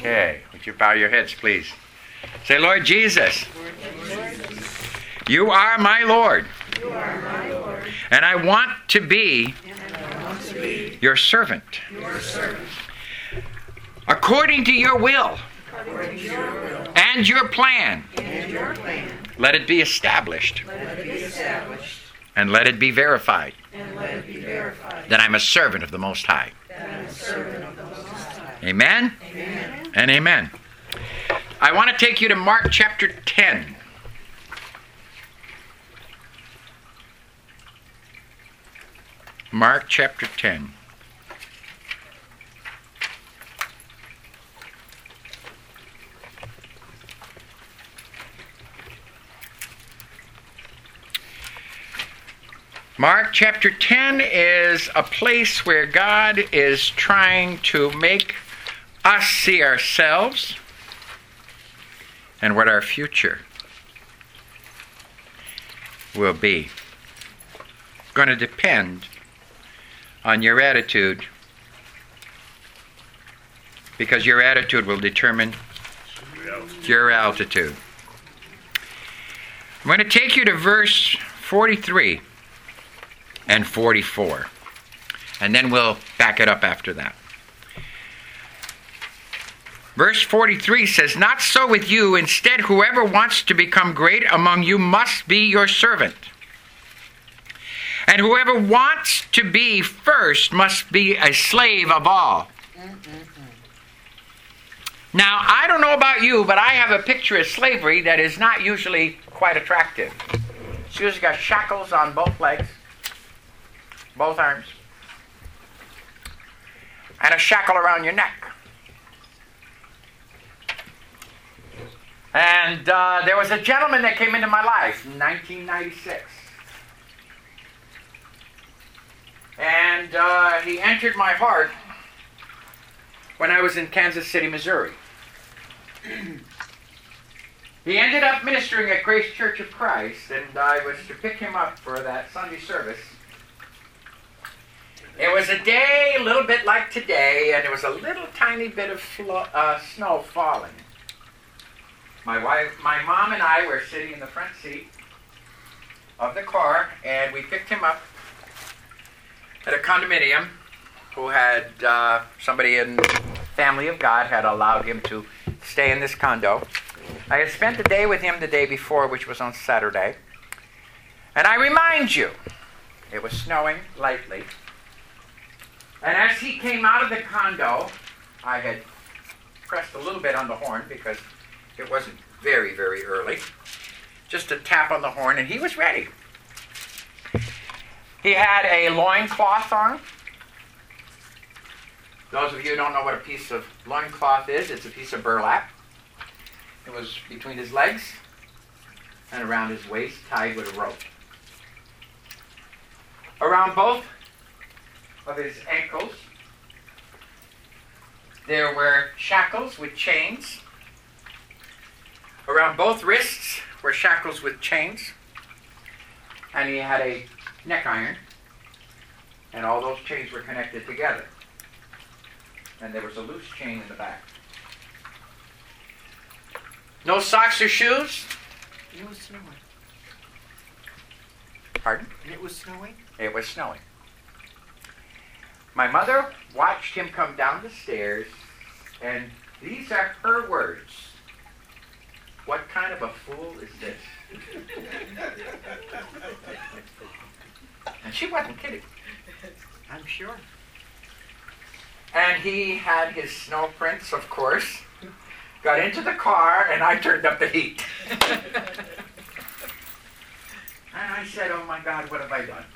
Okay. Would you bow your heads, please? Say, Lord Jesus, you are my Lord. And I want to be your servant. According to your will and your plan. Let it be established. And let it be verified. That I'm a servant of the Most High. Amen? And amen. I want to take you to Mark chapter 10. Mark chapter 10. Mark chapter 10 is a place where God is trying to make us see ourselves and what our future will be. It's going to depend on your attitude, because your attitude will determine your altitude. I'm going to take you to verse 43 and 44, and then we'll back it up after that. Verse 43 says, "Not so with you. Instead, whoever wants to become great among you must be your servant. And whoever wants to be first must be a slave of all." Now, I don't know about you, but I have a picture of slavery that is not usually quite attractive. It's usually got shackles on both legs, both arms, and a shackle around your neck. And there was a gentleman that came into my life in 1996. And he entered my heart when I was in Kansas City, Missouri. He ended up ministering at Grace Church of Christ, and I was to pick him up for that Sunday service. It was a day a little bit like today, and there was a little tiny bit of snow falling. My mom and I were sitting in the front seat of the car, and we picked him up at a condominium who had somebody in Family of God had allowed him to stay in this condo. I had spent the day with him the day before, which was on Saturday. And I remind you, it was snowing lightly. And as he came out of the condo, I had pressed a little bit on the horn because it wasn't very, very early. Just a tap on the horn, and he was ready. He had a loincloth on. Those of you who don't know what a piece of loincloth is, it's a piece of burlap. It was between his legs and around his waist, tied with a rope. Around both of his ankles, there were shackles with chains. Around both wrists were shackles with chains. And he had a neck iron. And all those chains were connected together. And there was a loose chain in the back. No socks or shoes. It was snowing. Pardon? It was snowing? It was snowing. My mother watched him come down the stairs, and these are her words. "What kind of a fool is this?" And she wasn't kidding. I'm sure. And he had his snow prints, of course. Got into the car, and I turned up the heat. And I said, "Oh my God, what have I done?"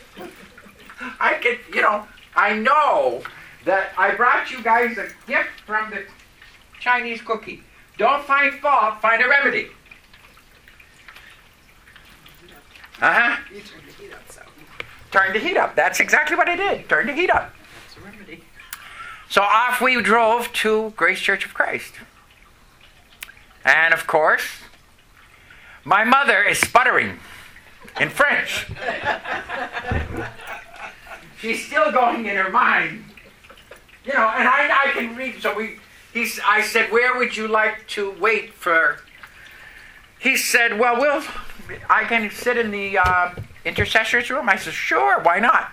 I know that I brought you guys a gift from the Chinese cookie. Don't find fault, find a remedy. You turned the heat up, so. Turn the heat up. That's exactly what I did. Turn the heat up. That's a remedy. So off we drove to Grace Church of Christ. And of course, my mother is sputtering in French. She's still going in her mind. And I can read. So we I said, where would you like to wait for? He said, well, I can sit in the intercessor's room. I said, sure, why not?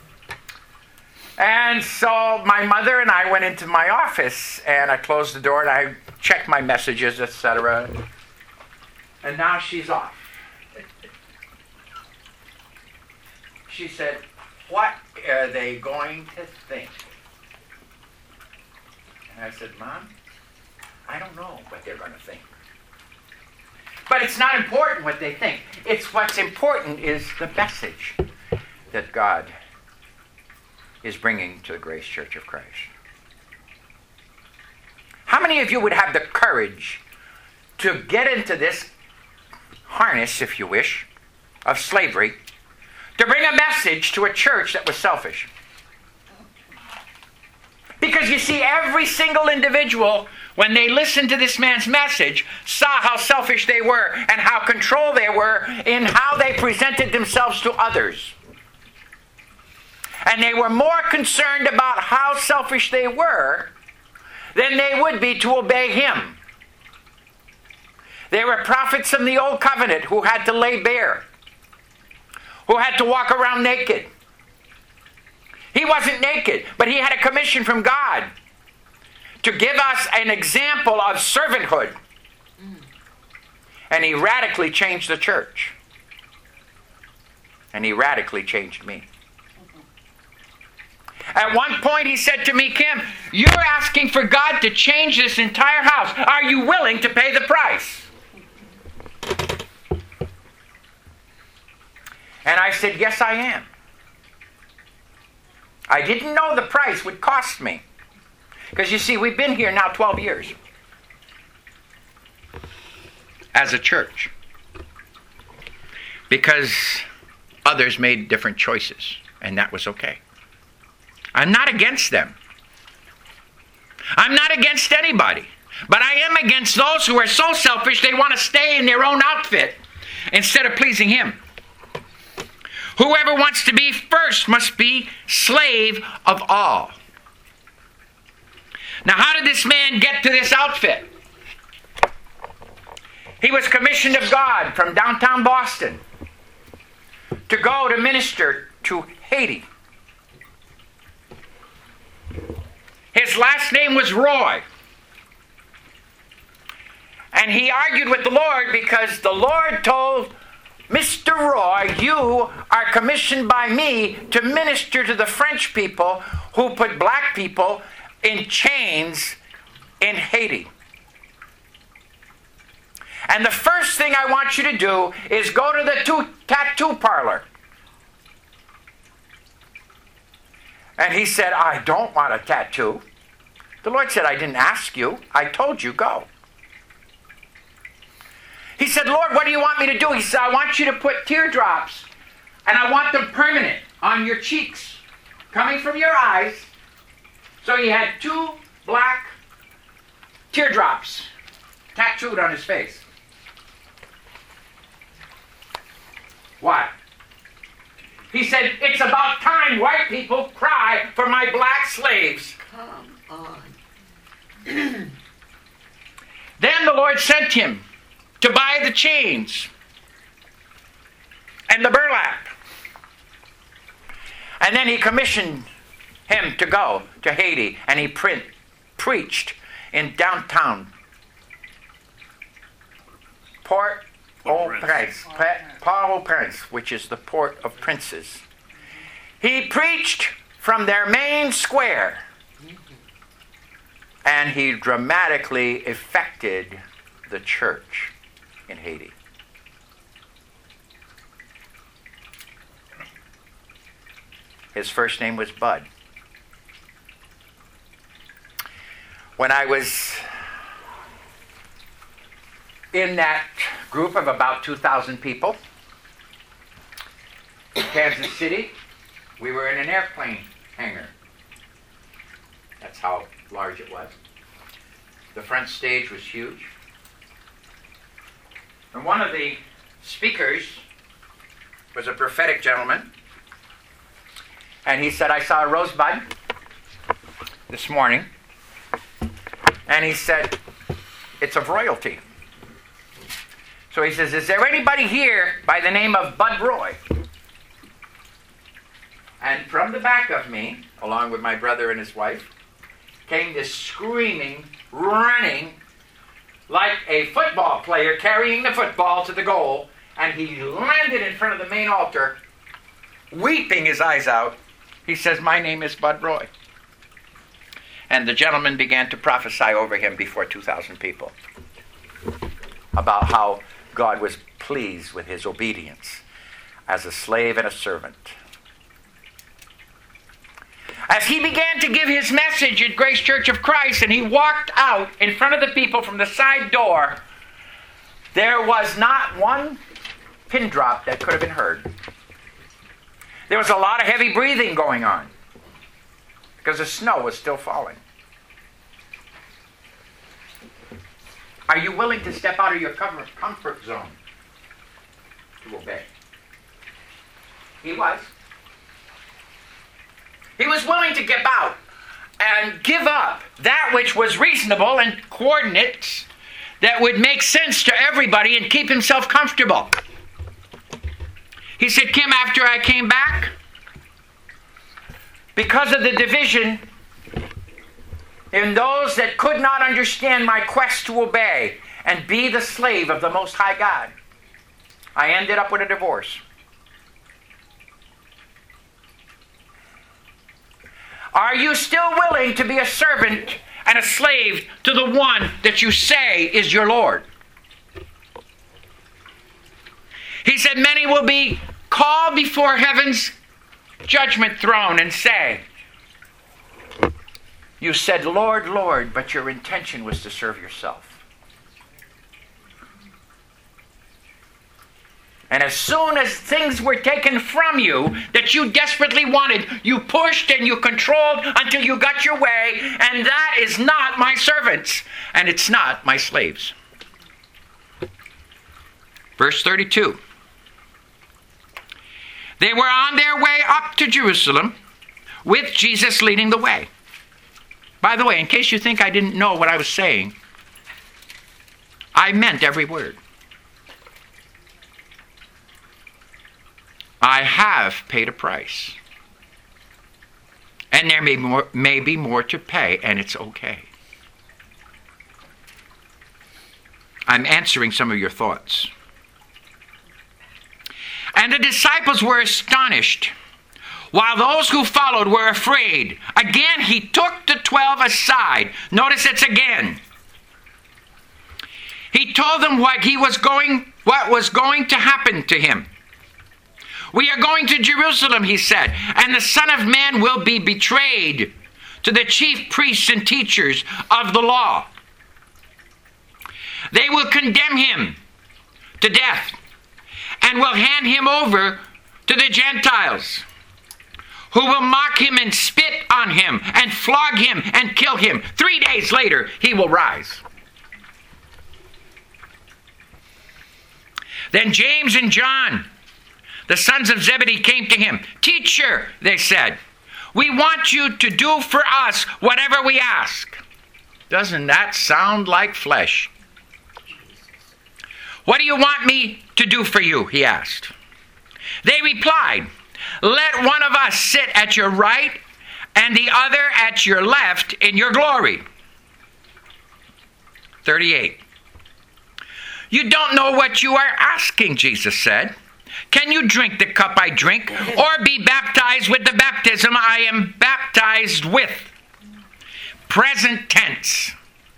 And so my mother and I went into my office, and I closed the door, and I checked my messages, etc. And now she's off. She said, what are they going to think? And I said, Mom, I don't know what they're going to think. But it's not important what they think. It's what's important is the message that God is bringing to the Grace Church of Christ. How many of you would have the courage to get into this harness, if you wish, of slavery, to bring a message to a church that was selfish? Because you see, every single individual, when they listened to this man's message, saw how selfish they were and how controlled they were in how they presented themselves to others. And they were more concerned about how selfish they were than they would be to obey him. There were prophets in the Old Covenant who had to lay bare, who had to walk around naked. He wasn't naked, but he had a commission from God to give us an example of servanthood. And he radically changed the church. And he radically changed me. At one point he said to me, Kim, you're asking for God to change this entire house. Are you willing to pay the price? And I said, yes, I am. I didn't know the price would cost me. Because you see, we've been here now 12 years. As a church. Because others made different choices. And that was okay. I'm not against them. I'm not against anybody. But I am against those who are so selfish they want to stay in their own outfit instead of pleasing him. Whoever wants to be first must be slave of all. Now, how did this man get to this outfit? He was commissioned of God from downtown Boston to go to minister to Haiti. His last name was Roy. And he argued with the Lord because the Lord told Mr. Roy, you are commissioned by me to minister to the French people who put black people in chains in Haiti. And the first thing I want you to do is go to the tattoo parlor. And he said, I don't want a tattoo. The Lord said, I didn't ask you. I told you go. He said, Lord, what do you want me to do? He said, I want you to put teardrops, and I want them permanent on your cheeks, coming from your eyes. So he had 2 black teardrops tattooed on his face. Why? He said, it's about time white people cry for my black slaves. Come on. Then the Lord sent him to buy the chains and the burlap. And then he commissioned him to go to Haiti, and he preached in downtown Port-au-Prince, which is the port of princes. He preached from their main square, and he dramatically affected the church in Haiti. His first name was Bud. When I was in that group of about 2,000 people in Kansas City, we were in an airplane hangar. That's how large it was. The front stage was huge. And one of the speakers was a prophetic gentleman. And he said, I saw a rosebud this morning And he said, it's of royalty. So he says, is there anybody here by the name of Bud Roy? And from the back of me, along with my brother and his wife, came this screaming, running, like a football player carrying the football to the goal, and he landed in front of the main altar, weeping his eyes out. He says, my name is Bud Roy. And the gentleman began to prophesy over him before 2,000 people about how God was pleased with his obedience as a slave and a servant. As he began to give his message at Grace Church of Christ and he walked out in front of the people from the side door, there was not one pin drop that could have been heard. There was a lot of heavy breathing going on because the snow was still falling. Are you willing to step out of your comfort zone to obey? He was. He was willing to get out and give up that which was reasonable and coordinates that would make sense to everybody and keep himself comfortable. He said, Kim, after I came back, because of the division in those that could not understand my quest to obey and be the slave of the Most High God, I ended up with a divorce. Are you still willing to be a servant and a slave to the one that you say is your Lord? He said, many will be called before heaven's judgment throne and say, you said, Lord, Lord, but your intention was to serve yourself. And as soon as things were taken from you that you desperately wanted, you pushed and you controlled until you got your way, and that is not my servants, and it's not my slaves. Verse 32. They were on their way up to Jerusalem with Jesus leading the way. By the way, in case you think I didn't know what I was saying, I meant every word. I have paid a price. And there may be more to pay, and it's okay. I'm answering some of your thoughts. And the disciples were astonished, while those who followed were afraid. Again, he took the 12 aside. Notice it's again. He told them what was going to happen to him. We are going to Jerusalem, he said, and the Son of Man will be betrayed to the chief priests and teachers of the law. They will condemn him to death and will hand him over to the Gentiles, who will mock him and spit on him and flog him and kill him. 3 days later, he will rise. Then James and John, the sons of Zebedee, came to him. Teacher, they said, we want you to do for us whatever we ask. Doesn't that sound like flesh? What do you want me to do for you? He asked. They replied, let one of us sit at your right and the other at your left in your glory. 38. You don't know what you are asking, Jesus said. Can you drink the cup I drink, or be baptized with the baptism I am baptized with? Present tense.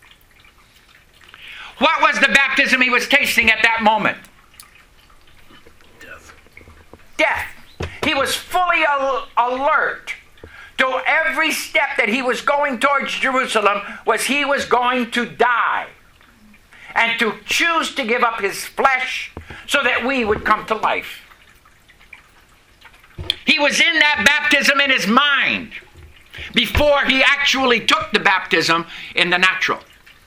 What was the baptism he was tasting at that moment? Death. He was fully alert to every step that he was going towards Jerusalem was he was going to die and to choose to give up his flesh so that we would come to life. He was in that baptism in his mind before he actually took the baptism in the natural.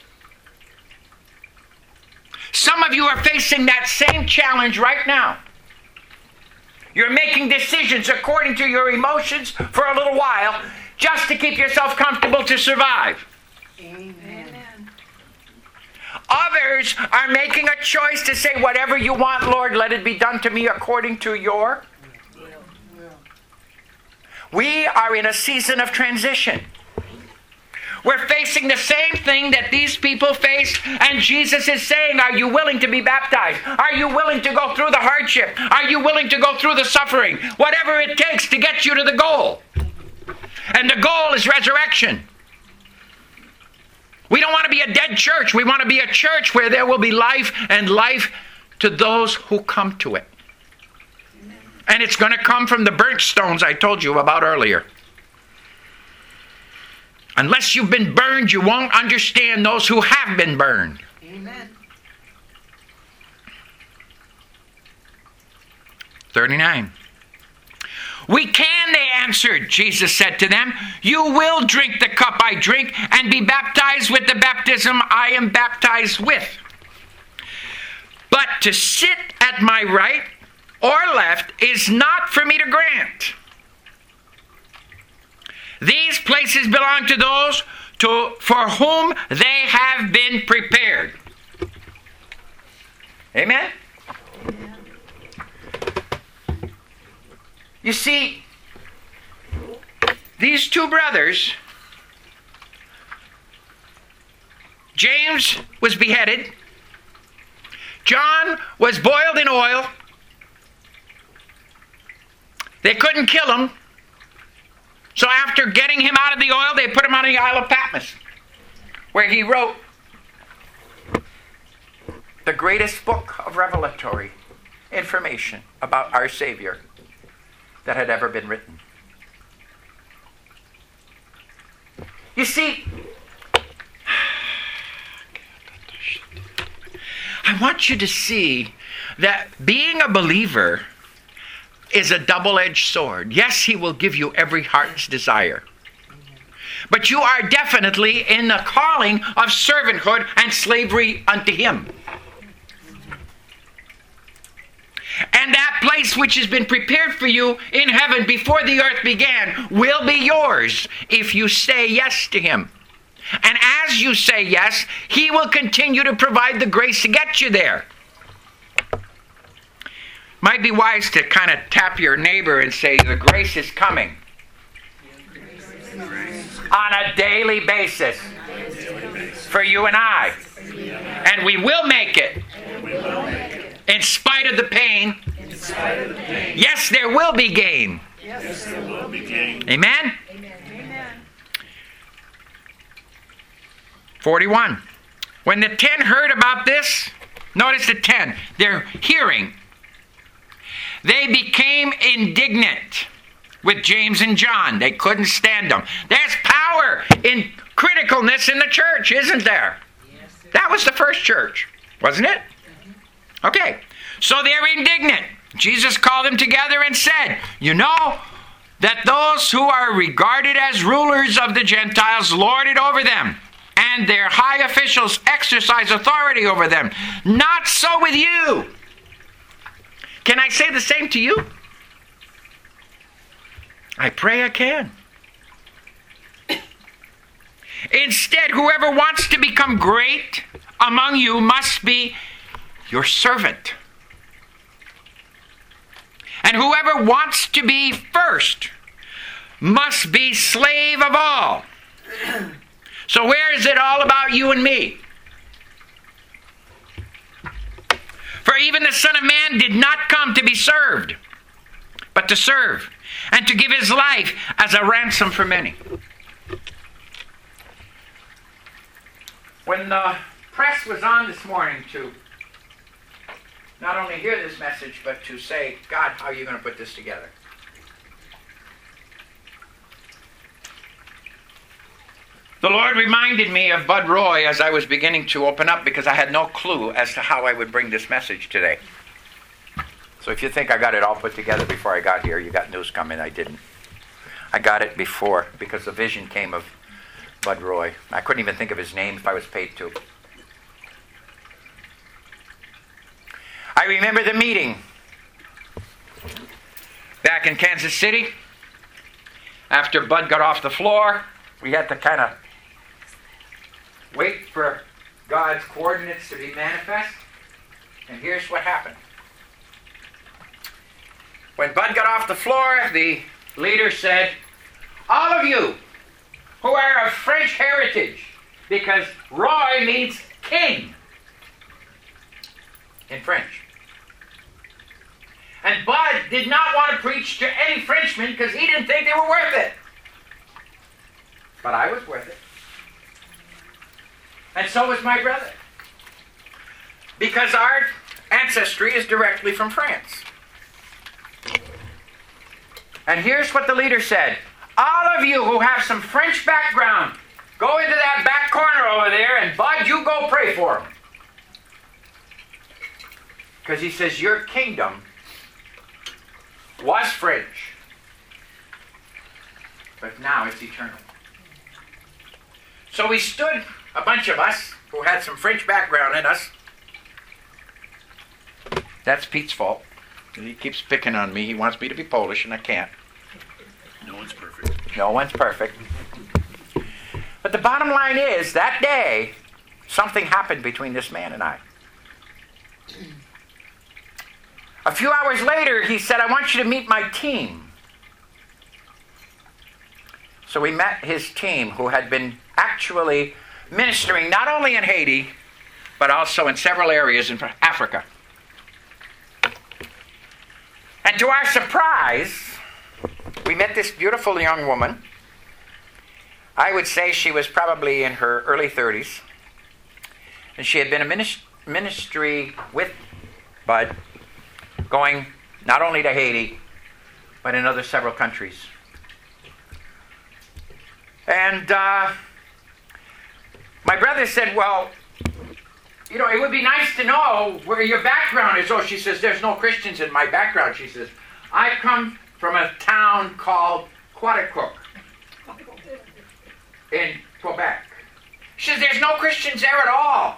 Some of you are facing that same challenge right now. You're making decisions according to your emotions for a little while just to keep yourself comfortable to survive. Amen. Amen. Others are making a choice to say, whatever you want, Lord, let it be done to me according to your will. We are in a season of transition. We're facing the same thing that these people faced, and Jesus is saying, are you willing to be baptized? Are you willing to go through the hardship? Are you willing to go through the suffering? Whatever it takes to get you to the goal. And the goal is resurrection. We don't want to be a dead church. We want to be a church where there will be life, and life to those who come to it. And it's going to come from the burnt stones I told you about earlier. Unless you've been burned, you won't understand those who have been burned. Amen. 39. We can, they answered. Jesus said to them, you will drink the cup I drink and be baptized with the baptism I am baptized with. But to sit at my right or left is not for me to grant. These places belong to those for whom they have been prepared. Amen? You see, these two brothers, James was beheaded, John was boiled in oil. They couldn't kill him. So after getting him out of the oil, they put him on the Isle of Patmos, where he wrote the greatest book of revelatory information about our Savior that had ever been written. You see, I want you to see that being a believer is a double-edged sword. Yes, he will give you every heart's desire. But you are definitely in the calling of servanthood and slavery unto him. And that place which has been prepared for you in heaven before the earth began will be yours if you say yes to him. And as you say yes, he will continue to provide the grace to get you there. Might be wise to kind of tap your neighbor and say, the grace is coming. On a daily basis. For you and I. And we will make it. In spite of the pain. Yes, there will be gain. Amen? 41. When the 10 heard about this, notice the 10, they're hearing. They became indignant with James and John. They couldn't stand them. There's power in criticalness in the church, isn't there? That was the first church, wasn't it? Okay, so they're indignant. Jesus called them together and said, you know that those who are regarded as rulers of the Gentiles lord it over them, and their high officials exercise authority over them. Not so with you. Can I say the same to you? I pray I can. Instead, whoever wants to become great among you must be your servant. And whoever wants to be first must be slave of all. So where is it all about you and me? For even the Son of Man did not come to be served, but to serve, and to give his life as a ransom for many. When the press was on this morning to not only hear this message, but to say, God, how are you going to put this together? The Lord reminded me of Bud Roy as I was beginning to open up, because I had no clue as to how I would bring this message today. So if you think I got it all put together before I got here, you got news coming. I didn't. I got it before, because the vision came of Bud Roy. I couldn't even think of his name if I was paid to. I remember the meeting back in Kansas City. After Bud got off the floor, we had to kind of wait for God's coordinates to be manifest. And here's what happened. When Bud got off the floor, the leader said, all of you who are of French heritage, because Roy means king in French. And Bud did not want to preach to any Frenchmen because he didn't think they were worth it. But I was worth it. And so was my brother. Because our ancestry is directly from France. And here's what the leader said. All of you who have some French background, go into that back corner over there, and Bud, you go pray for him. Because he says, your kingdom was French, but now it's eternal. So we stood, a bunch of us, who had some French background in us. That's Pete's fault. He keeps picking on me. He wants me to be Polish, and I can't. No one's perfect. No one's perfect. But the bottom line is, that day, something happened between this man and I. A few hours later, he said, I want you to meet my team. So we met his team, who had been actually ministering not only in Haiti, but also in several areas in Africa. And to our surprise, we met this beautiful young woman. I would say she was probably in her early 30s. And she had been a ministry with Bud, going not only to Haiti, but in other several countries. And my brother said, well, you know, it would be nice to know where your background is. Oh, she says, there's no Christians in my background. She says, I come from a town called Quaticook in Quebec. She says, there's no Christians there at all.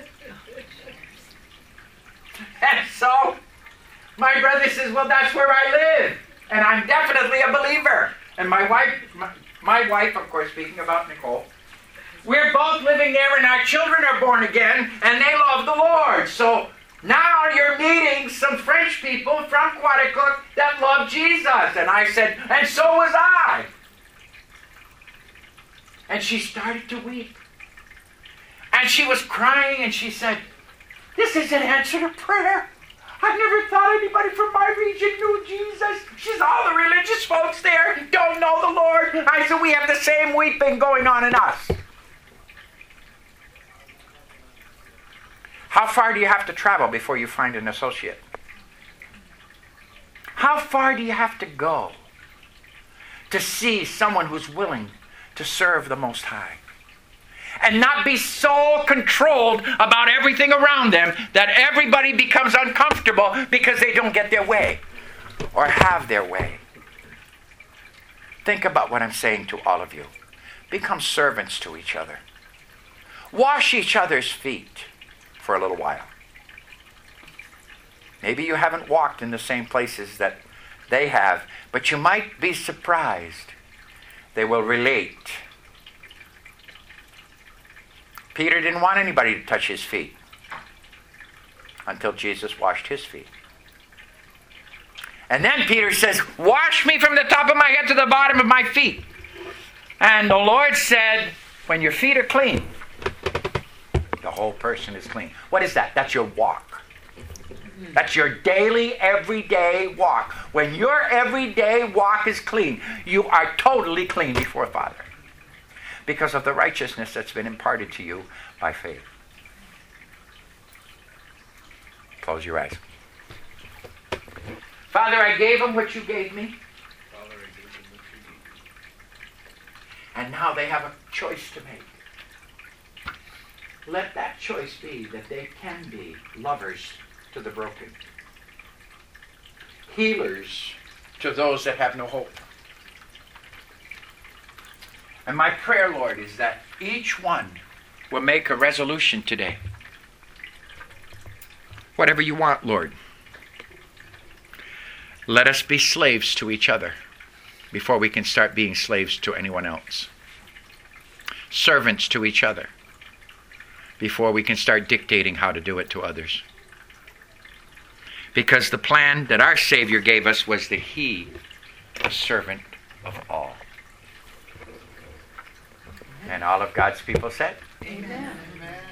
And so my brother says, well, that's where I live. And I'm definitely a believer. And my wife, of course, speaking about Nicole, we're both living there, and our children are born again, and they love the Lord. So now you're meeting some French people from Quaticook that love Jesus. And I said, and so was I. And she started to weep. And she was crying, and she said, this is an answer to prayer. I never thought anybody from my region knew Jesus. She said, all the religious folks there don't know the Lord. I said, we have the same weeping going on in us. How far do you have to travel before you find an associate? How far do you have to go to see someone who's willing to serve the Most High? And not be so controlled about everything around them that everybody becomes uncomfortable because they don't get their way or have their way. Think about what I'm saying to all of you. Become servants to each other. Wash each other's feet for a little while. Maybe you haven't walked in the same places that they have, but you might be surprised. They will relate. Peter didn't want anybody to touch his feet until Jesus washed his feet. And then Peter says, wash me from the top of my head to the bottom of my feet. And the Lord said, when your feet are clean, the whole person is clean. What is that? That's your walk. That's your daily, everyday walk. When your everyday walk is clean, you are totally clean before Father, because of the righteousness that's been imparted to you by faith. Close your eyes. Father, I gave them what you gave me. Father, I gave them what you gave me. And now they have a choice to make. Let that choice be that they can be lovers to the broken, healers to those that have no hope. And my prayer, Lord, is that each one will make a resolution today. Whatever you want, Lord. Let us be slaves to each other before we can start being slaves to anyone else. Servants to each other. before we can start dictating how to do it to others. Because the plan that our Savior gave us was that He, the servant of all. And all of God's people said, Amen.